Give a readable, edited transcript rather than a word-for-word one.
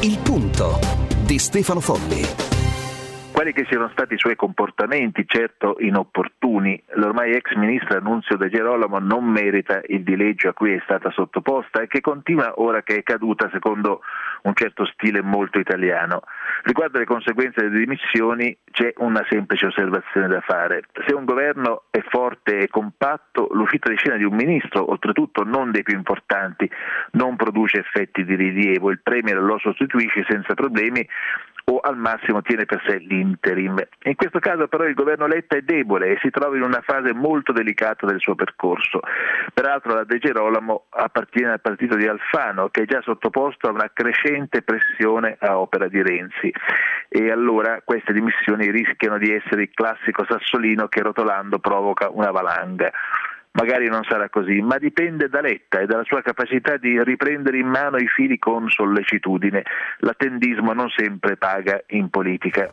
Il punto di Stefano Folli. Quali che siano stati i suoi comportamenti, certo inopportuni, l'ormai ex ministro Annunzio De Girolamo non merita il dileggio a cui è stata sottoposta e che continua ora che è caduta secondo un certo stile molto italiano. Riguardo alle conseguenze delle dimissioni c'è una semplice osservazione da fare. Se un governo è forte e compatto, l'uscita di scena di un ministro, oltretutto non dei più importanti, non produce effetti di rilievo. Il premier lo sostituisce senza problemi o al massimo tiene per sé l'interim. In questo caso però il governo Letta è debole e si trova in una fase molto delicata del suo percorso. Peraltro la De Girolamo appartiene al partito di Alfano, che è già sottoposto a una crescente pressione a opera di Renzi, e allora queste dimissioni rischiano di essere il classico sassolino che rotolando provoca una valanga. Magari non sarà così, ma dipende da Letta e dalla sua capacità di riprendere in mano i fili con sollecitudine. L'attendismo non sempre paga in politica.